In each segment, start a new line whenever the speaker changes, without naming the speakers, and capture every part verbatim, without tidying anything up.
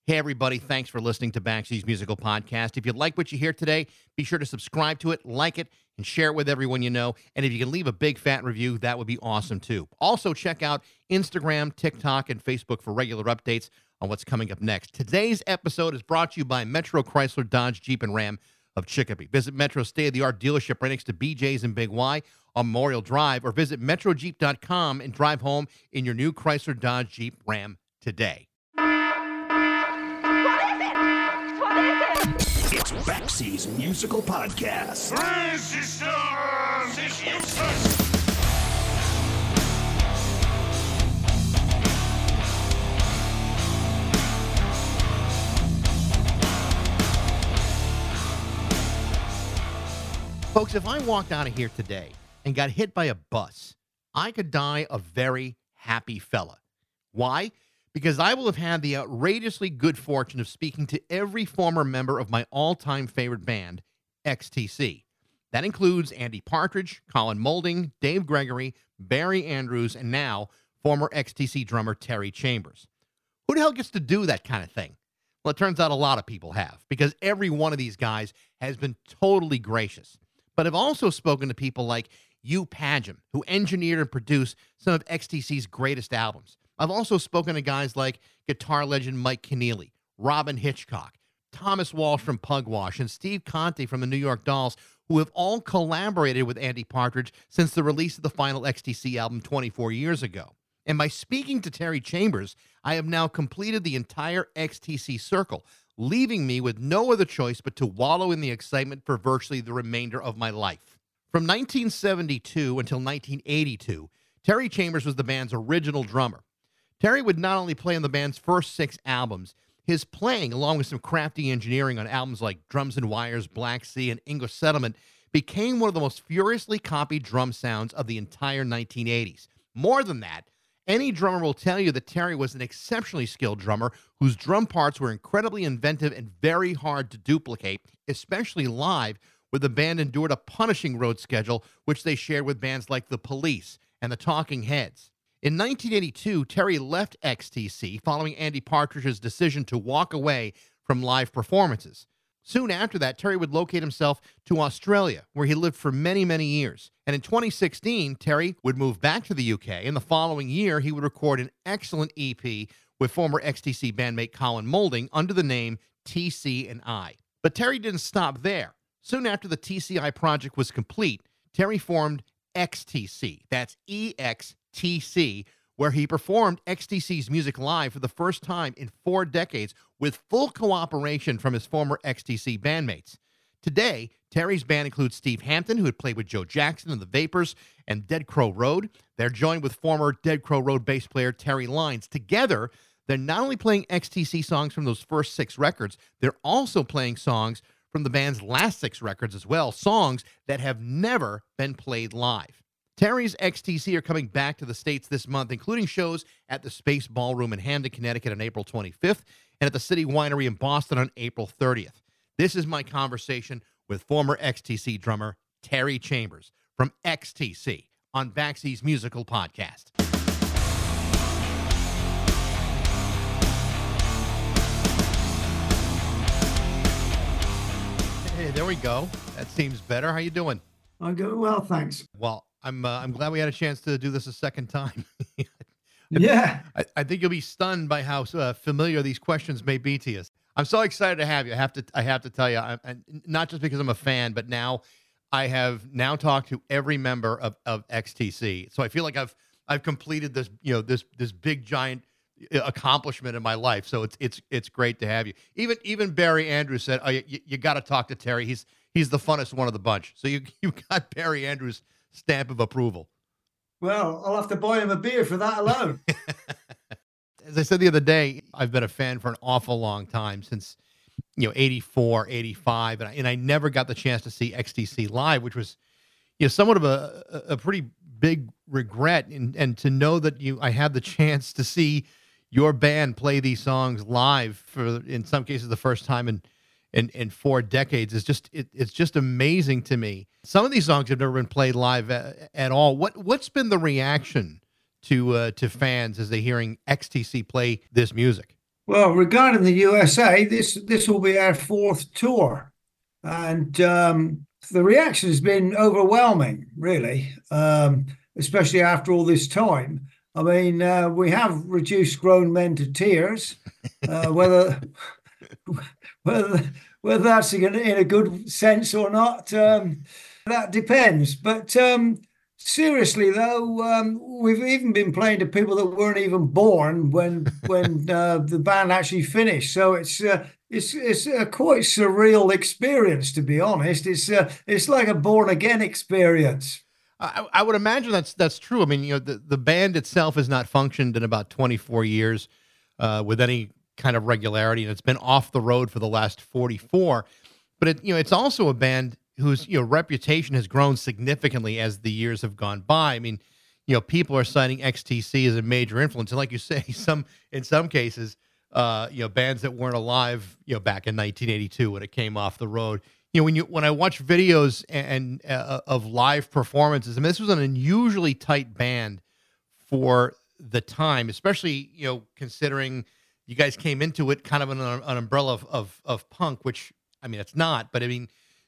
Hey, everybody. Thanks for listening to Baxi's Musical Podcast. If you like what you hear today, be sure to subscribe to it, like it, and share it with everyone you know. And if you can leave a big fat review, that would be awesome, too. Also, check out Instagram, TikTok, and Facebook for regular updates on what's coming up next. Today's episode is brought to you by Metro Chrysler Dodge Jeep and Ram of Chicopee. Visit Metro's state-of-the-art dealership right next to B J's and Big Y on Memorial Drive, or visit metro jeep dot com and drive home in your new Chrysler Dodge Jeep Ram today.
It's Baxi's Musical Podcast. Resistance is useless.
Folks, if I walked out of here today and got hit by a bus, I could die a very happy fella. Why? Because I will have had the outrageously good fortune of speaking to every former member of my all-time favorite band, X T C. That includes Andy Partridge, Colin Moulding, Dave Gregory, Barry Andrews, and now former X T C drummer Terry Chambers. Who the hell gets to do that kind of thing? Well, it turns out a lot of people have, because every one of these guys has been totally gracious. But I've also spoken to people like Hugh Padgham, who engineered and produced some of X T C's greatest albums. I've also spoken to guys like guitar legend Mike Keneally, Robin Hitchcock, Thomas Walsh from Pugwash, and Steve Conte from the New York Dolls, who have all collaborated with Andy Partridge since the release of the final X T C album twenty-four years ago. And by speaking to Terry Chambers, I have now completed the entire X T C circle, leaving me with no other choice but to wallow in the excitement for virtually the remainder of my life. From nineteen seventy-two until nineteen eighty-two, Terry Chambers was the band's original drummer. Terry would not only play on the band's first six albums, his playing, along with some crafty engineering on albums like Drums and Wires, Black Sea, and English Settlement, became one of the most furiously copied drum sounds of the entire nineteen eighties. More than that, any drummer will tell you that Terry was an exceptionally skilled drummer whose drum parts were incredibly inventive and very hard to duplicate, especially live, where the band endured a punishing road schedule, which they shared with bands like The Police and the Talking Heads. In nineteen eighty-two, Terry left X T C following Andy Partridge's decision to walk away from live performances. Soon after that, Terry would locate himself to Australia, where he lived for many, many years. And in twenty sixteen, Terry would move back to the U K, and the following year, he would record an excellent E P with former X T C bandmate Colin Moulding under the name T C and I. But Terry didn't stop there. Soon after the T C I project was complete, Terry formed X T C. That's E X T C, where he performed X T C's music live for the first time in four decades with full cooperation from his former X T C bandmates. Today, Terry's band includes Steve Hampton, who had played with Joe Jackson and the Vapors and Dead Crow Road. They're joined with former Dead Crow Road bass player Terry Lyons. Together, they're not only playing X T C songs from those first six records, they're also playing songs from the band's last six records as well, songs that have never been played live. Terry's X T C are coming back to the States this month, including shows at the Space Ballroom in Hamden, Connecticut on April twenty-fifth and at the City Winery in Boston on April thirtieth. This is my conversation with former X T C drummer Terry Chambers from X T C on Baxi's Musical Podcast. Hey, there we go. That seems better. How you doing?
I'm going well, thanks.
Well, I'm uh, I'm glad we had a chance to do this a second time.
Yeah.
I, I think you'll be stunned by how uh, familiar these questions may be to you. I'm so excited to have you. I have to I have to tell you, I, I, not just because I'm a fan, but now I have now talked to every member of, of X T C. So I feel like I've I've completed this, you know, this this big giant accomplishment in my life. So it's it's it's great to have you. Even even Barry Andrews said, "Oh, you, you got to talk to Terry. He's he's the funnest one of the bunch." So you you got Barry Andrews' stamp of approval.
Well, I'll have to buy him a beer for that alone.
As I said the other day, I've been a fan for an awful long time, since, you know, eighty-four, eighty-five, and I, and I never got the chance to see X T C live, which was, you know, somewhat of a, a pretty big regret. And, and to know that you, I had the chance to see your band play these songs live for, in some cases, the first time in, in, in four decades is just, it, it's just amazing to me. Some of these songs have never been played live at, at all. What, what's been the reaction to, uh, to fans as they're hearing X T C play this music?
Well, regarding the U S A, this this will be our fourth tour, and um, the reaction has been overwhelming, really, um, especially after all this time. I mean, uh, we have reduced grown men to tears. Uh, whether whether whether that's in, in a good sense or not, um, that depends. But um, seriously, though, um, we've even been playing to people that weren't even born when when uh, the band actually finished. So it's uh, it's it's a quite surreal experience, to be honest. It's uh, it's like a born again experience.
I, I would imagine that's that's true. I mean, you know, the, the band itself has not functioned in about twenty-four years uh, with any kind of regularity, and it's been off the road for the last forty-four. But it, you know, it's also a band whose, you know, reputation has grown significantly as the years have gone by. I mean, you know, people are citing X T C as a major influence, and like you say, some in some cases, uh, you know, bands that weren't alive, you know, back in nineteen eighty-two when it came off the road. You know, when you when I watch videos and, and uh, of live performances, I mean, this was an unusually tight band for the time, especially, you know, considering you guys came into it kind of an, an umbrella of, of of punk, which, I mean, it's not, but I mean,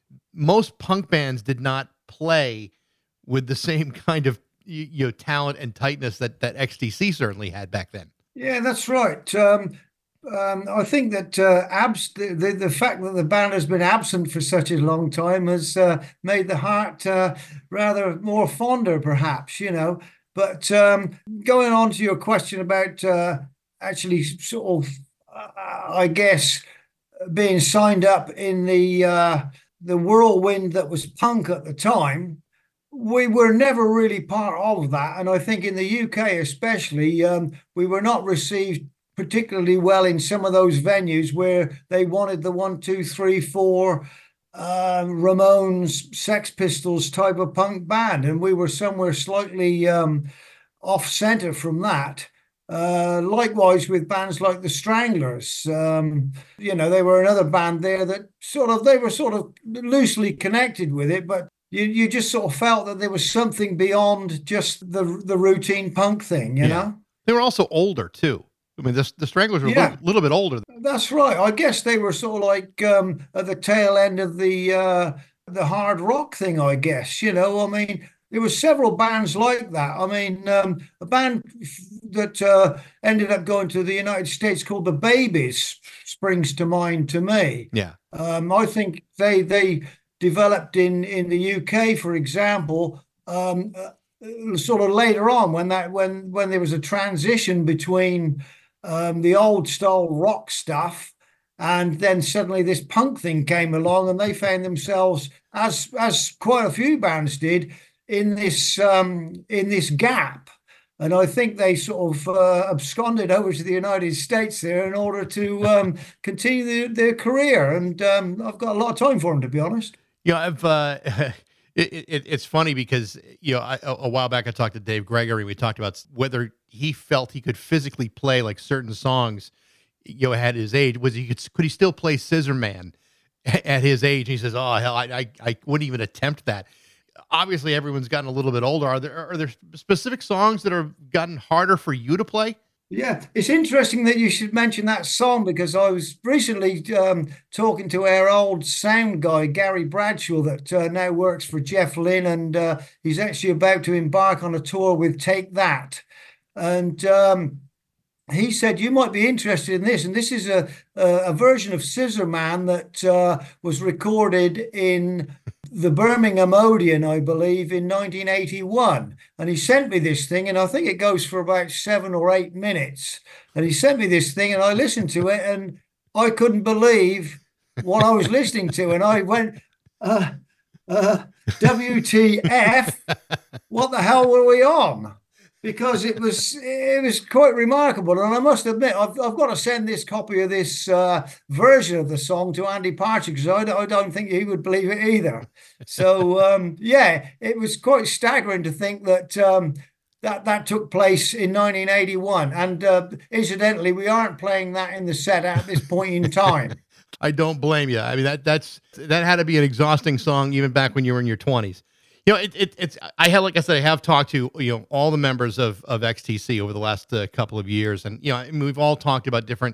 most punk bands did not play with the same kind of, you know, talent and tightness that that X T C certainly had back then.
Yeah, that's right. Um, um, I think that uh, abs- the, the the fact that the band has been absent for such a long time has uh, made the heart uh, rather more fonder, perhaps, you know. But um, going on to your question about uh, actually sort of, uh, I guess, being signed up in the uh, the whirlwind that was punk at the time, we were never really part of that. And I think in the U K especially, um, we were not received particularly well in some of those venues where they wanted the one, two, three, four, uh, Ramones, Sex Pistols type of punk band. And we were somewhere slightly um, off center from that. Uh, likewise with bands like the Stranglers, um, you know, they were another band there that sort of, they were sort of loosely connected with it, but you, you just sort of felt that there was something beyond just the the routine punk thing, you yeah. know?
They were also older too. I mean, the, the Stranglers were yeah. a little, little bit older.
That's right. I guess they were sort of like um, at the tail end of the uh, the hard rock thing, I guess, you know? I mean, there were several bands like that. I mean, um, a band that uh, ended up going to the United States called the Babies springs to mind to me.
Yeah.
Um, I think they they developed in, in the U K, for example, um, uh, sort of later on when that when when there was a transition between um, the old style rock stuff, and then suddenly this punk thing came along, and they found themselves, as as quite a few bands did, in this um, in this gap. And I think they sort of uh, absconded over to the United States there in order to um, continue their, their career. And um, I've got a lot of time for them, to be honest.
Yeah, you know, I've. Uh, it, it, it's funny because, you know, I, a while back I talked to Dave Gregory. We talked about whether he felt he could physically play like certain songs, you know, at his age. Was he could could he still play Scissor Man at his age? And he says, "Oh hell, I, I I wouldn't even attempt that." Obviously, everyone's gotten a little bit older. Are there are there specific songs that have gotten harder for you to play?
Yeah, it's interesting that you should mention that song, because I was recently um, talking to our old sound guy, Gary Bradshaw, that uh, now works for Jeff Lynne, and uh, he's actually about to embark on a tour with Take That. And um, he said, you might be interested in this. And this is a, a, a version of Scissor Man that uh, was recorded in the Birmingham Odeon, I believe, in nineteen eighty-one. And he sent me this thing, and I think it goes for about seven or eight minutes. And he sent me this thing, and I listened to it, and I couldn't believe what I was listening to. And I went, uh, uh, W T F, what the hell were we on? Because it was it was quite remarkable. And I must admit, I've, I've got to send this copy of this uh, version of the song to Andy Partridge, because I, I don't think he would believe it either. So, um, yeah, it was quite staggering to think that um, that, that took place in nineteen eighty-one. And uh, incidentally, we aren't playing that in the set at this point in time.
I don't blame you. I mean, that that's that had to be an exhausting song even back when you were in your twenties. You know, it, it, it's, I have, like I said, I have talked to, you know, all the members of, of X T C over the last uh, couple of years. And, you know, I mean, we've all talked about different,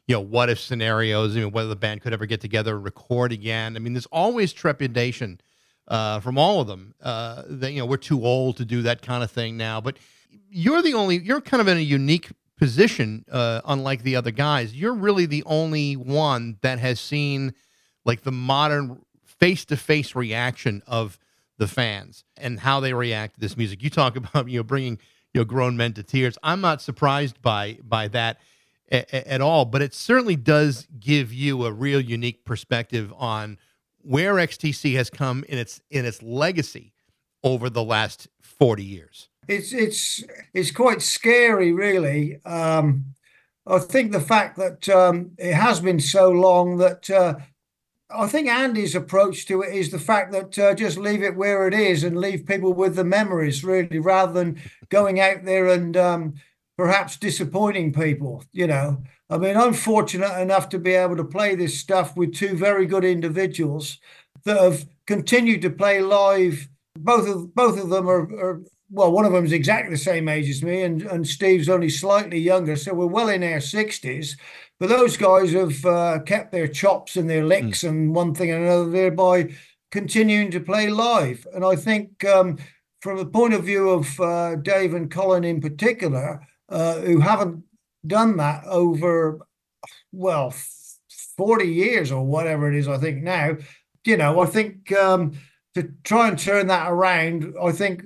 you know, what if scenarios, you know, whether the band could ever get together and record again. I mean, there's always trepidation uh, from all of them. Uh, that, you know, we're too old to do that kind of thing now. But you're the only, you're kind of in a unique position, uh, unlike the other guys. You're really the only one that has seen like the modern face-to-face reaction of the fans and how they react to this music. You talk about, you know, bringing, you know, grown men to tears. I'm not surprised by by that a- a- at all, but it certainly does give you a real unique perspective on where X T C has come in its in its legacy over the last forty years.
It's it's it's quite scary, really. Um, I think the fact that um, it has been so long that uh, I think Andy's approach to it is the fact that uh, just leave it where it is and leave people with the memories, really, rather than going out there and um, perhaps disappointing people. You know, I mean, I'm fortunate enough to be able to play this stuff with two very good individuals that have continued to play live. Both of both of them are. are Well, one of them is exactly the same age as me, and, and Steve's only slightly younger, so we're well in our sixties. But those guys have uh, kept their chops and their licks mm. and one thing and another, thereby continuing to play live. And I think um, from the point of view of uh, Dave and Colin in particular, uh, who haven't done that over, well, forty years or whatever it is, I think now, you know, I think um, to try and turn that around, I think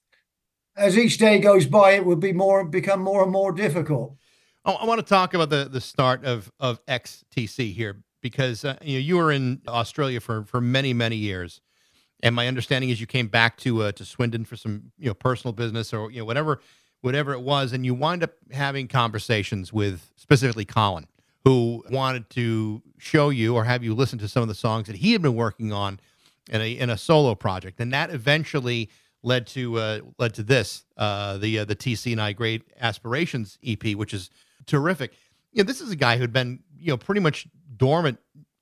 as each day goes by, it would be more become more and more difficult.
Oh, I want to talk about the the start of of X T C here, because uh, you know, you were in Australia for for many many years, and my understanding is you came back to uh, to Swindon for some, you know, personal business or, you know, whatever whatever it was, and you wind up having conversations with specifically Colin, who wanted to show you or have you listen to some of the songs that he had been working on in a in a solo project, and that eventually led to uh, led to this, uh, the uh, the T C and I Great Aspirations E P, which is terrific. You know, this is a guy who'd been, you know, pretty much dormant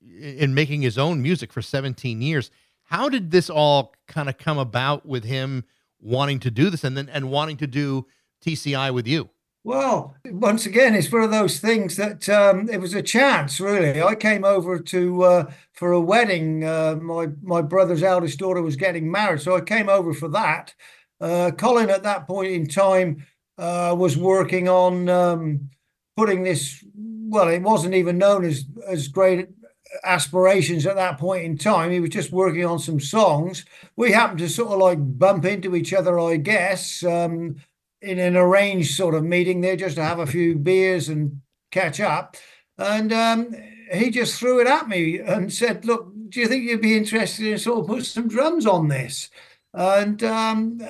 in making his own music for seventeen years. How did this all kind of come about with him wanting to do this and then and wanting to do T C I with you?
Well, once again, it's one of those things that um, it was a chance, really. I came over to uh, for a wedding. Uh, my my brother's eldest daughter was getting married, so I came over for that. Uh, Colin, at that point in time, uh, was working on um, putting this. Well, it wasn't even known as as Great Aspirations at that point in time. He was just working on some songs. We happened to sort of like bump into each other, I guess. Um, in an arranged sort of meeting there, just to have a few beers and catch up. And um, he just threw it at me and said, look, do you think you'd be interested in sort of put some drums on this? And um,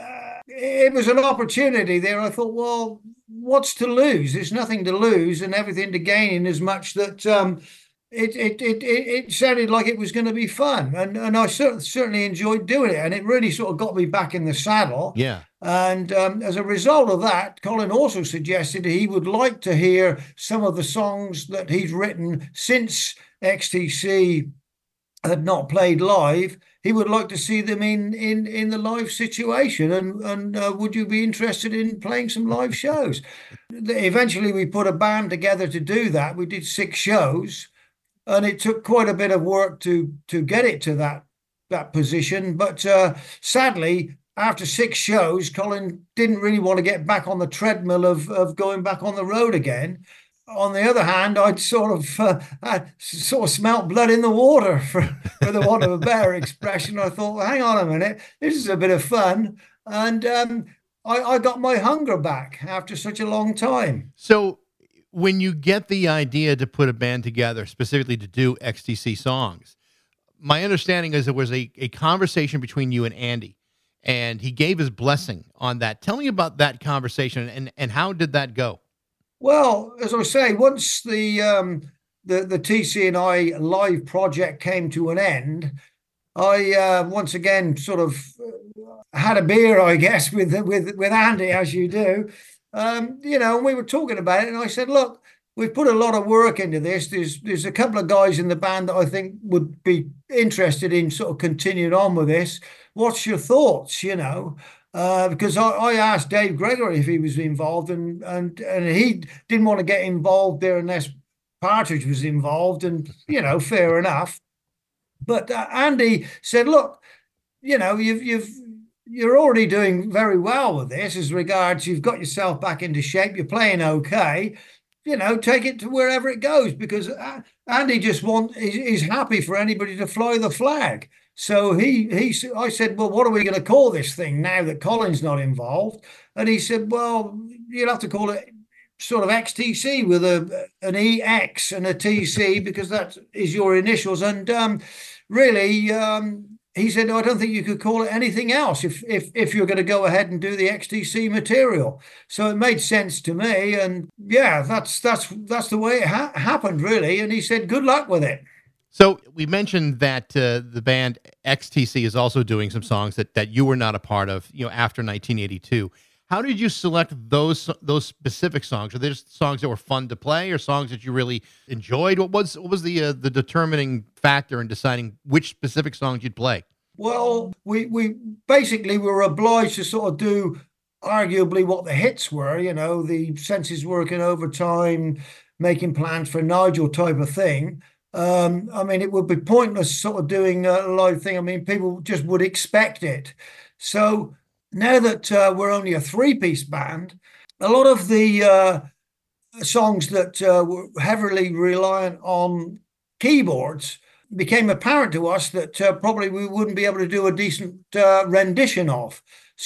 it was an opportunity there. I thought, well, what's to lose? There's nothing to lose and everything to gain, in as much that um, it, it, it, it sounded like it was going to be fun. And, and I cer- certainly enjoyed doing it. And it really sort of got me back in the saddle.
Yeah.
And um, as a result of that, Colin also suggested he would like to hear some of the songs that he's written since X T C had not played live. He would like to see them in in, in the live situation. And, and uh, would you be interested in playing some live shows? Eventually, we put a band together to do that. We did six shows, and it took quite a bit of work to to get it to that, that position. But uh, sadly, after six shows, Colin didn't really want to get back on the treadmill of, of going back on the road again. On the other hand, I'd sort of uh, I sort of smelt blood in the water, for, for the want of a better expression. I thought, well, hang on a minute, this is a bit of fun. And um, I, I got my hunger back after such a long time.
So when you get the idea to put a band together, specifically to do X T C songs, my understanding is there was a, a conversation between you and Andy, and he gave his blessing on that. Tell me about that conversation, and, and how did that go?
Well, as I say, once the um, the the T C and I live project came to an end, I uh, once again sort of had a beer, I guess, with with with Andy, as you do. Um, you know, and we were talking about it, and I said, look, we've put a lot of work into this. There's there's a couple of guys in the band that I think would be interested in sort of continuing on with this. What's your thoughts, you know? Uh, because I, I asked Dave Gregory if he was involved, and, and and he didn't want to get involved there unless Partridge was involved, and, you know, fair enough. But uh, Andy said, look, you know, you've, you've, you're already doing very well with this as regards you've got yourself back into shape, you're playing okay, you know, take it to wherever it goes, because Andy just want is happy for anybody to fly the flag. So he he I said, well, what are we going to call this thing now that Colin's not involved? And he said, well, you'll have to call it sort of X T C with a an E X and a T C, because that is your initials. And um, really, um, he said, I don't think you could call it anything else if if if you're going to go ahead and do the X T C material. So it made sense to me, and yeah, that's that's that's the way it ha- happened, really. And he said, good luck with it.
So we mentioned that uh, the band X T C is also doing some songs that that you were not a part of, you know, after nineteen eighty-two. How did you select those those specific songs? Are they just songs that were fun to play, or songs that you really enjoyed? What was what was the uh, the determining factor in deciding which specific songs you'd play?
Well, we we basically were obliged to sort of do arguably what the hits were, you know, the Senses Working Overtime, Making Plans for Nigel type of thing. Um, I mean, it would be pointless sort of doing a live thing. I mean, people just would expect it. So now that uh, we're only a three-piece band, a lot of the uh, songs that uh, were heavily reliant on keyboards became apparent to us that uh, probably we wouldn't be able to do a decent uh, rendition of.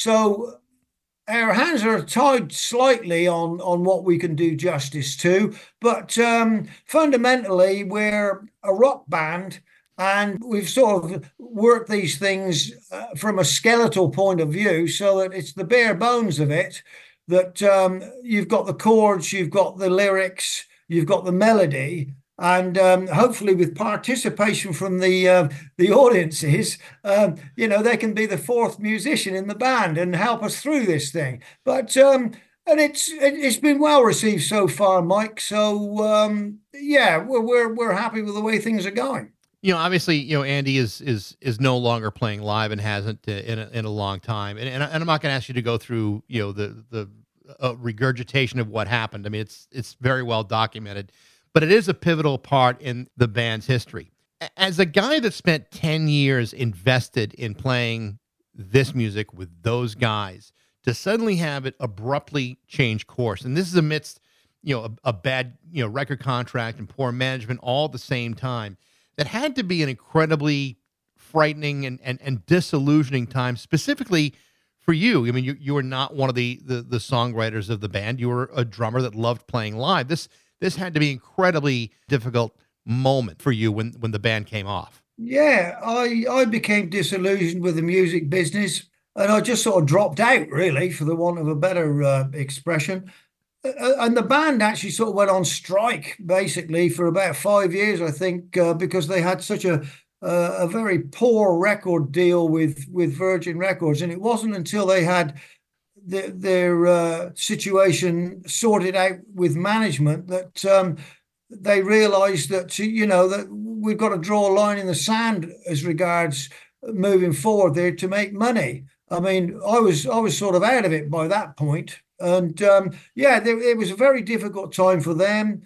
So our hands are tied slightly on, on what we can do justice to, but um, fundamentally we're a rock band, and we've sort of worked these things uh, from a skeletal point of view, so that it's the bare bones of it, that um, you've got the chords, you've got the lyrics, you've got the melody, and um, hopefully with participation from the uh, the audiences, um, you know, they can be the fourth musician in the band and help us through this thing. But um, and it's it's been well received so far, Mike. So um, yeah, we're we're we're happy with the way things are going.
You know, obviously, you know, Andy is is is no longer playing live and hasn't uh, in a, in a long time. And and, and I'm not going to ask you to go through, you know, the the uh, regurgitation of what happened. I mean, it's it's very well documented. But it is a pivotal part in the band's history. As a guy that spent ten years invested in playing this music with those guys, to suddenly have it abruptly change course, and this is amidst, you know, a, a bad, you know, record contract and poor management all at the same time, that had to be an incredibly frightening and, and, and disillusioning time, specifically for you. I mean, you, you were not one of the, the, the songwriters of the band. You were a drummer that loved playing live. This This had to be an incredibly difficult moment for you when, when the band came off.
Yeah, I, I became disillusioned with the music business, and I just sort of dropped out, really, for the want of a better uh, expression. Uh, and the band actually sort of went on strike, basically, for about five years, I think, uh, because they had such a uh, a very poor record deal with, with Virgin Records. And it wasn't until they had The, their uh, situation sorted out with management that um, they realised that, you know, that we've got to draw a line in the sand as regards moving forward there to make money. I mean, I was I was sort of out of it by that point, and um, yeah, there, it was a very difficult time for them.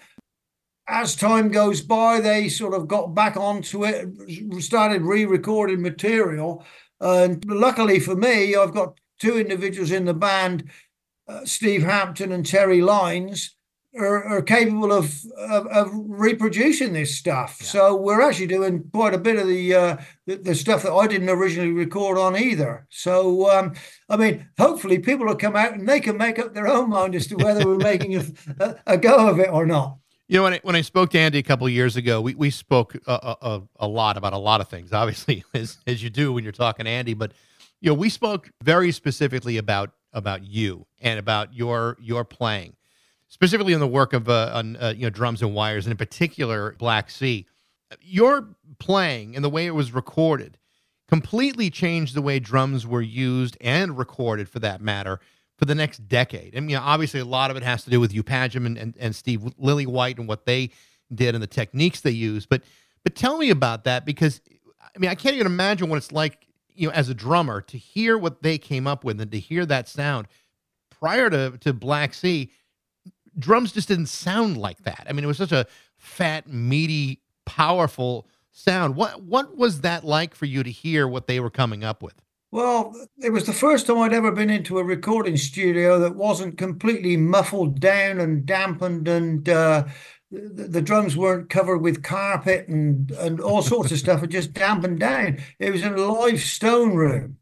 As time goes by, they sort of got back onto it, started re-recording material, and luckily for me, I've got two individuals in the band, uh, Steve Hampton and Terry Lines, are, are capable of, of, of reproducing this stuff. Yeah. So we're actually doing quite a bit of the, uh, the the stuff that I didn't originally record on either. So, um, I mean, hopefully people will come out and they can make up their own mind as to whether we're making a, a, a go of it or not.
You know, when I, when I spoke to Andy a couple of years ago, we, we spoke a, a, a lot about a lot of things, obviously, as, as you do when you're talking to Andy, but you know, we spoke very specifically about about you and about your your playing, specifically in the work of uh, on uh, you know, Drums and Wires, and in particular Black Sea. Your playing and the way it was recorded completely changed the way drums were used and recorded, for that matter, for the next decade. I mean, obviously, a lot of it has to do with Hugh Padgham and, and, and Steve Lillywhite and what they did and the techniques they used. But but tell me about that, because I mean, I can't even imagine what it's like, you know, as a drummer, to hear what they came up with and to hear that sound. Prior to, to Black Sea, drums just didn't sound like that. I mean, it was such a fat, meaty, powerful sound. What what was that like for you to hear what they were coming up with?
Well, it was the first time I'd ever been into a recording studio that wasn't completely muffled down and dampened, and uh, the, the drums weren't covered with carpet and, and all sorts of stuff. It just dampened down. It was in a live stone room,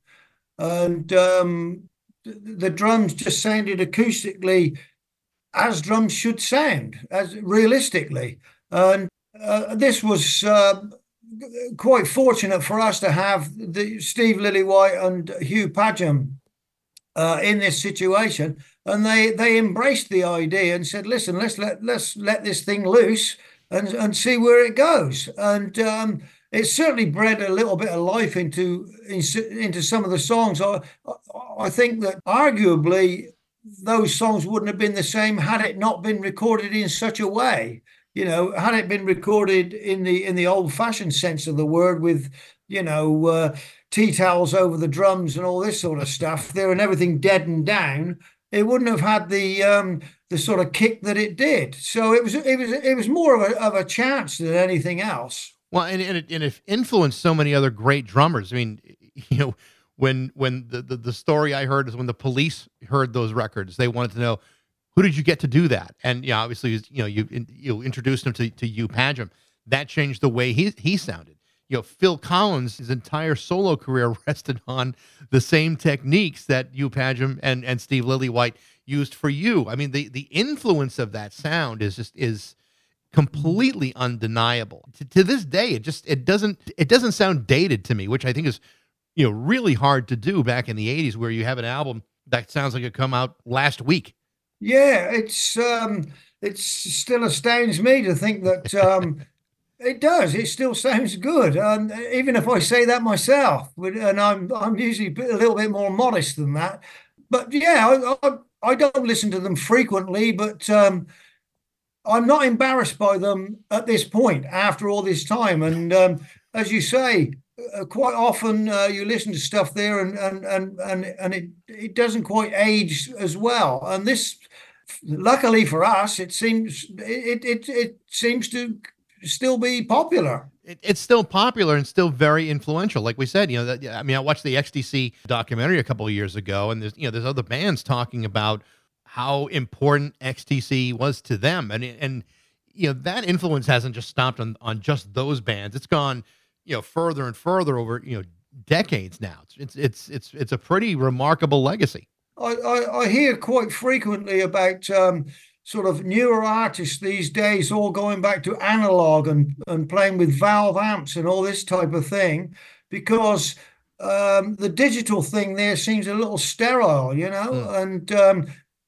and um, the, the drums just sounded acoustically as drums should sound, as realistically. And uh, this was uh, quite fortunate for us to have the Steve Lillywhite and Hugh Padgham uh, in this situation, and they they embraced the idea and said, "Listen, let's let let's let this thing loose and and see where it goes." And um, it certainly bred a little bit of life into into some of the songs. I I think that arguably those songs wouldn't have been the same had it not been recorded in such a way. You know, had it been recorded in the in the old-fashioned sense of the word, with, you know, uh, tea towels over the drums and all this sort of stuff there, and everything deadened down, it wouldn't have had the um, the sort of kick that it did. So it was it was it was more of a of a chance than anything else.
Well, and and it, and it influenced so many other great drummers. I mean, you know, when when the, the the story I heard is when the Police heard those records, they wanted to know, who did you get to do that? And yeah, obviously, you know, you you introduced him to to Hugh Padgham. That changed the way he he sounded. You know, Phil Collins, his entire solo career rested on the same techniques that Hugh Padgham and and Steve Lillywhite used for you. I mean, the the influence of that sound is just is completely undeniable. To, to this day, it just it doesn't it doesn't sound dated to me, which I think is, you know, really hard to do back in the eighties, where you have an album that sounds like it come out last week.
Yeah, it's um, it still astounds me to think that um, it does. It still sounds good, and even if I say that myself, and I'm I'm usually a little bit more modest than that. But yeah, I I, I don't listen to them frequently, but um, I'm not embarrassed by them at this point after all this time. And um, as you say, uh, quite often uh, you listen to stuff there, and and and and and it it doesn't quite age as well. And this, luckily for us, it seems it it it seems to still be popular.
It, it's still popular and still very influential. Like we said, you know, that, I mean, I watched the X T C documentary a couple of years ago, and there's you know there's other bands talking about how important X T C was to them, and and you know that influence hasn't just stopped on on just those bands. It's gone, you know, further and further over, you know, decades now. It's it's it's it's a pretty remarkable legacy.
I, I, I hear quite frequently about um, sort of newer artists these days all going back to analog and, and playing with valve amps and all this type of thing, because um, the digital thing there seems a little sterile, you know. Mm. And um,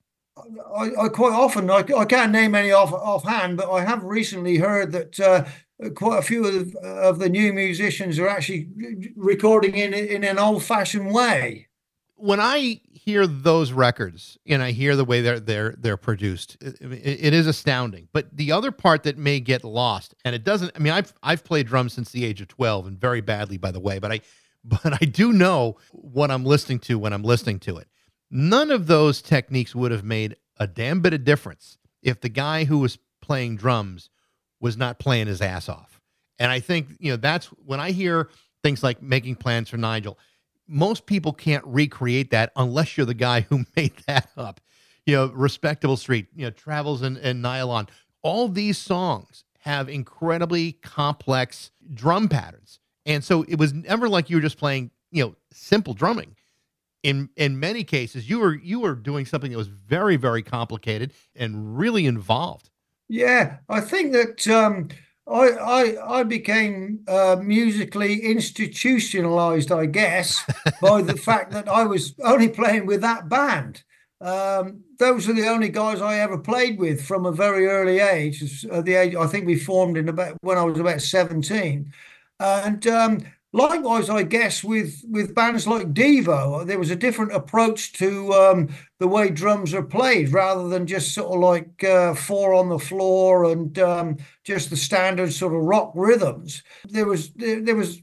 I, I quite often, I, I can't name any off offhand, but I have recently heard that uh, quite a few of, of the new musicians are actually recording in in an old-fashioned way.
When I hear those records and I hear the way they're they're they're produced, it, it is astounding. But the other part that may get lost, and it doesn't. I mean, I've I've played drums since the age of twelve, and very badly, by the way. But I but I do know what I'm listening to when I'm listening to it. None of those techniques would have made a damn bit of difference if the guy who was playing drums was not playing his ass off. And I think, you know, that's when I hear things like Making Plans for Nigel. Most people can't recreate that unless you're the guy who made that up. You know, Respectable Street, you know, Travels in, in Nylon. All these songs have incredibly complex drum patterns. And so it was never like you were just playing, you know, simple drumming. In in many cases, you were you were doing something that was very, very complicated and really involved.
Yeah, I think that um, I, I I became uh, musically institutionalized, I guess, by the fact that I was only playing with that band. Um, those are the only guys I ever played with from a very early age. At the age, I think we formed in about when I was about seventeen, and um, likewise, I guess, with, with bands like Devo, there was a different approach to um, the way drums are played, rather than just sort of like uh, four on the floor and um, just the standard sort of rock rhythms. There was there, there was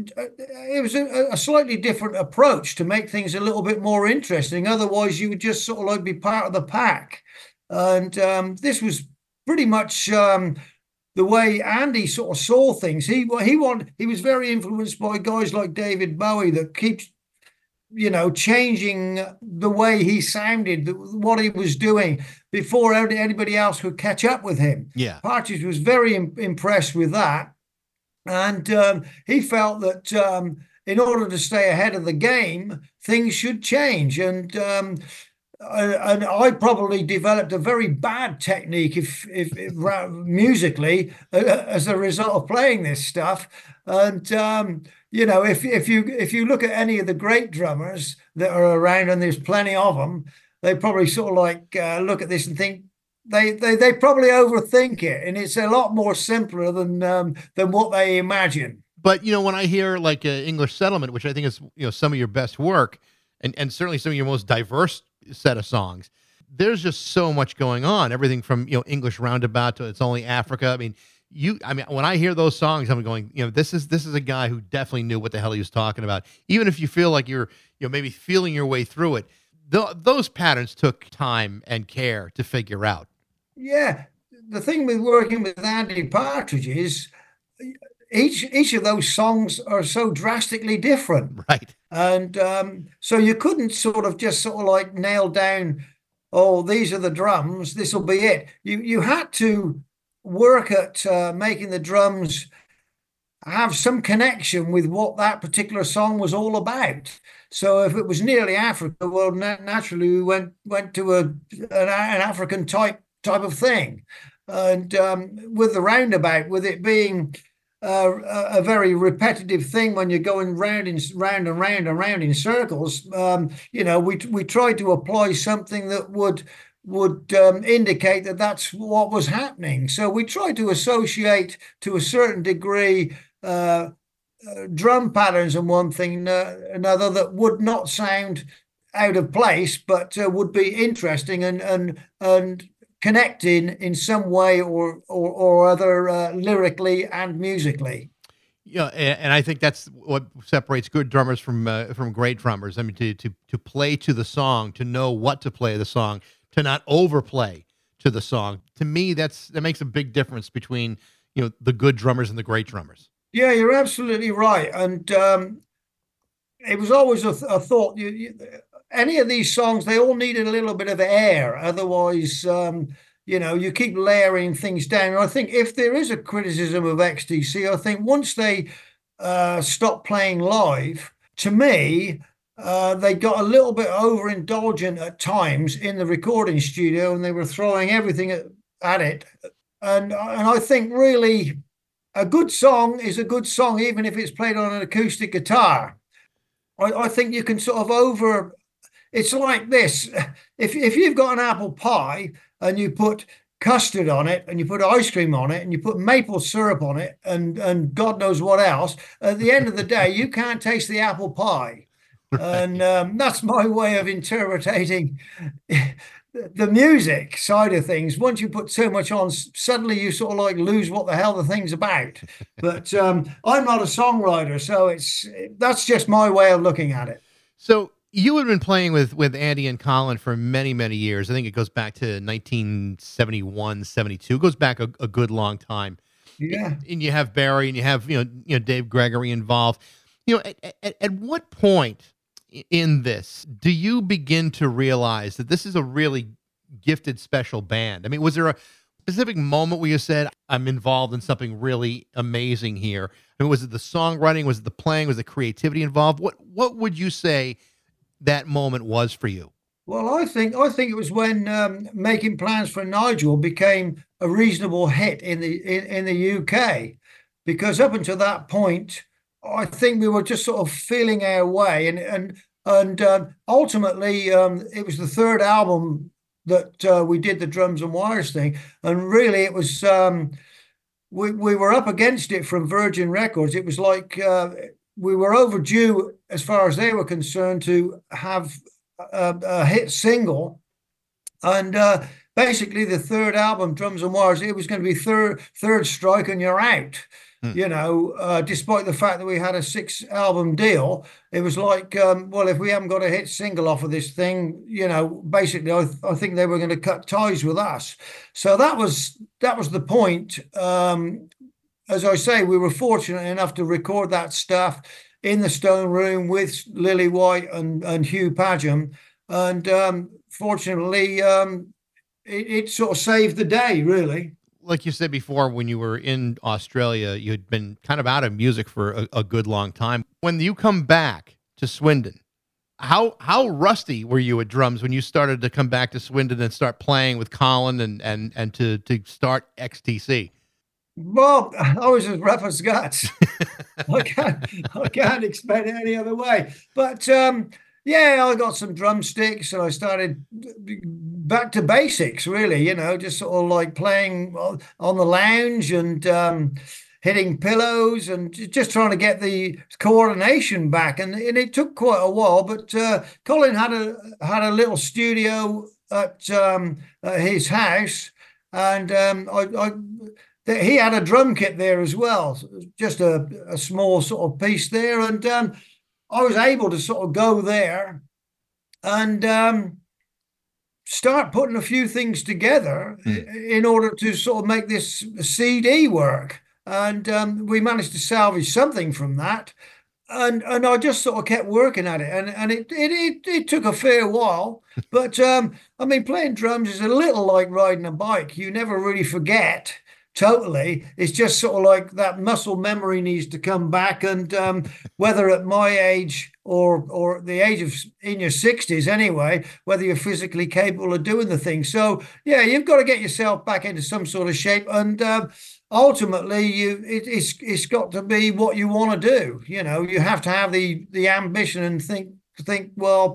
it was a, a slightly different approach to make things a little bit more interesting. Otherwise, you would just sort of like be part of the pack. And um, this was pretty much Um, the way Andy sort of saw things. He he wanted, he was very influenced by guys like David Bowie that keeps, you know, changing the way he sounded, what he was doing before anybody else could catch up with him.
Yeah.
Partridge was very im- impressed with that. And um, he felt that um, in order to stay ahead of the game, things should change. And um, and I probably developed a very bad technique, if, if, if musically, uh, as a result of playing this stuff. And um, you know, if if you if you look at any of the great drummers that are around, and there's plenty of them, they probably sort of like uh, look at this and think they they they probably overthink it, and it's a lot more simpler than um, than what they imagine.
But you know, when I hear like uh, English Settlement, which I think is, you know, some of your best work, and and certainly some of your most diverse set of songs, there's just so much going on. Everything from, you know, English Roundabout to It's Only Africa. I mean, you. I mean, when I hear those songs, I'm going, you know, this is this is a guy who definitely knew what the hell he was talking about. Even if you feel like you're, you know, maybe feeling your way through it, th- those patterns took time and care to figure out.
Yeah, the thing with working with Andy Partridge is each each of those songs are so drastically different,
right?
And um, so you couldn't sort of just sort of like nail down, oh, these are the drums, this will be it. You you had to work at uh, making the drums have some connection with what that particular song was all about. So if it was Nearly Africa, well, na- naturally we went went to a an, an African type type of thing, and um, with the Roundabout, with it being uh, a, a very repetitive thing when you're going round and round and round and round in circles, um, you know, we we tried to apply something that would would um, indicate that that's what was happening. So we tried to associate to a certain degree uh, uh, drum patterns and one thing uh, another that would not sound out of place, but uh, would be interesting and and and connecting in some way or or, or other, uh, lyrically and musically.
Yeah, and, and I think that's what separates good drummers from uh, from great drummers. I mean, to to to play to the song, to know what to play the song, to not overplay to the song. To me, that's that makes a big difference between, you know, the good drummers and the great drummers.
Yeah, you're absolutely right, and um, it was always a, a thought. You, you, any of these songs, they all needed a little bit of air. Otherwise, um, you know, you keep layering things down. And I think if there is a criticism of X T C, I think once they uh, stopped playing live, to me, uh, they got a little bit overindulgent at times in the recording studio, and they were throwing everything at, at it. And, and I think really a good song is a good song, even if it's played on an acoustic guitar. I, I think you can sort of over... It's like this. If if you've got an apple pie and you put custard on it and you put ice cream on it and you put maple syrup on it and, and God knows what else, at the end of the day, you can't taste the apple pie. Right. And um, that's my way of interpreting the music side of things. Once you put so much on, suddenly you sort of like lose what the hell the thing's about. But um, I'm not a songwriter, so it's that's just my way of looking at it.
So you had been playing with, with Andy and Colin for many, many years. I think it goes back to nineteen seventy-one, seventy-two. It goes back a, a good long time.
Yeah.
And you have Barry and you have, you know, you know, Dave Gregory involved. You know, at, at, at what point in this do you begin to realize that this is a really gifted, special band? I mean, was there a specific moment where you said, I'm involved in something really amazing here? I mean, was it the songwriting? Was it the playing? Was the creativity involved? What, what would you say that moment was for you?
Well, I think I think it was when um, Making Plans for Nigel became a reasonable hit in the in, in the U K, because up until that point, I think we were just sort of feeling our way, and and and uh, ultimately, um, it was the third album that uh, we did the drums and wires thing, and really it was um, we we were up against it from Virgin Records. It was like uh, we were overdue as far as they were concerned to have a, a hit single, and uh, basically the third album, Drums and Wires, it was going to be third third strike and you're out. Hmm. You know, uh, despite the fact that we had a six album deal, it was like, um, well, if we haven't got a hit single off of this thing, you know, basically, I, th- I think they were going to cut ties with us. So that was that was the point. Um, as I say, we were fortunate enough to record that stuff in the Stone Room with Lily White and, and Hugh Padgham. And um, fortunately, um, it, it sort of saved the day, really.
Like you said before, when you were in Australia, you had been kind of out of music for a, a good long time. When you come back to Swindon, how how rusty were you at drums when you started to come back to Swindon and start playing with Colin and and and to to start X T C?
Well, I was as rough as guts. I can't I can't explain it any other way. But um, yeah, I got some drumsticks and I started back to basics, really, you know, just sort of like playing on the lounge and um, hitting pillows and just trying to get the coordination back. And, and it took quite a while, but uh, Colin had a had a little studio at, um, at his house, and um, I, I he had a drum kit there as well, just a, a small sort of piece there. And um, I was able to sort of go there and um, start putting a few things together mm. in order to sort of make this C D work. And um, we managed to salvage something from that. And and I just sort of kept working at it. And, and it, it, it, it took a fair while. But, um, I mean, playing drums is a little like riding a bike. You never really forget. Totally. It's just sort of like that muscle memory needs to come back. And um, whether at my age or or the age of in your sixties anyway, whether you're physically capable of doing the thing. So, yeah, you've got to get yourself back into some sort of shape. And uh, ultimately, you it, it's it's got to be what you want to do. You know, you have to have the the ambition and think, think well,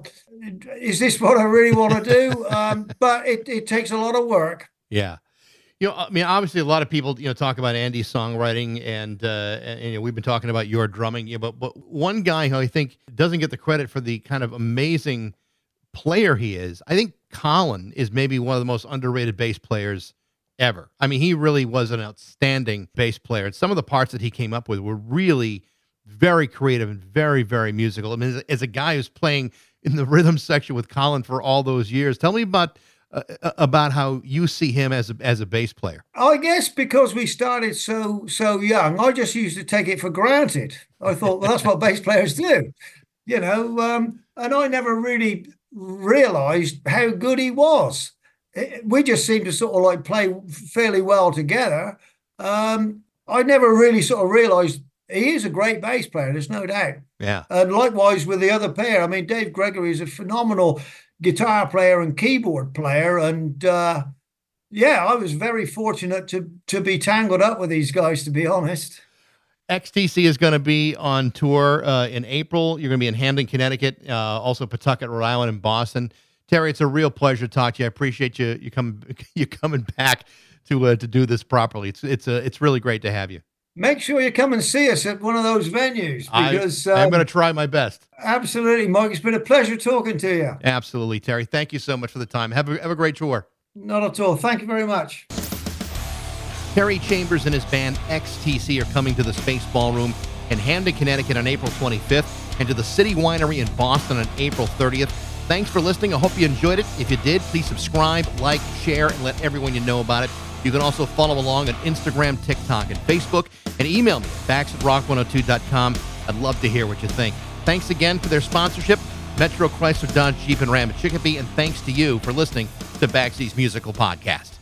is this what I really want to do? um, but it, it takes a lot of work.
Yeah. You know, I mean, obviously, a lot of people, you know, talk about Andy's songwriting, and, uh, and, and you know, we've been talking about your drumming. Yeah, but but one guy who I think doesn't get the credit for the kind of amazing player he is, I think Colin is maybe one of the most underrated bass players ever. I mean, he really was an outstanding bass player, and some of the parts that he came up with were really very creative and very, very musical. I mean, as, as a guy who's playing in the rhythm section with Colin for all those years, tell me about. Uh, about how you see him as a, as a bass player.
I guess because we started so so young, I just used to take it for granted. I thought, well, that's what bass players do, you know. Um, and I never really realised how good he was. It, we just seemed to sort of like play fairly well together. Um, I never really sort of realised he is a great bass player. There's no doubt.
Yeah.
And likewise with the other pair. I mean, Dave Gregory is a phenomenal guitar player and keyboard player, and uh, yeah, I was very fortunate to to be tangled up with these guys, to be honest.
X T C is going to be on tour uh, in April. You're going to be in Hamden, Connecticut, uh, also Pawtucket, Rhode Island, and Boston. Terry, it's a real pleasure to talk to you. I appreciate you you coming you coming back to uh, to do this properly. It's it's uh, it's really great to have you.
Make sure you come and see us at one of those venues, because
I, I'm
um,
going to try my best.
Absolutely, Mike. It's been a pleasure talking to you.
Absolutely, Terry. Thank you so much for the time. Have a, have a great tour.
Not at all. Thank you very much.
Terry Chambers and his band X T C are coming to the Space Ballroom in Hamden, Connecticut on April twenty-fifth, and to the City Winery in Boston on April thirtieth. Thanks for listening. I hope you enjoyed it. If you did, please subscribe, like, share, and let everyone you know about it. You can also follow along on Instagram, TikTok, and Facebook, and email me at bax at rock one oh two dot com. I'd love to hear what you think. Thanks again for their sponsorship, Metro Chrysler Dodge Jeep and Ram at Chicopee, and thanks to you for listening to Baxy's Musical Podcast.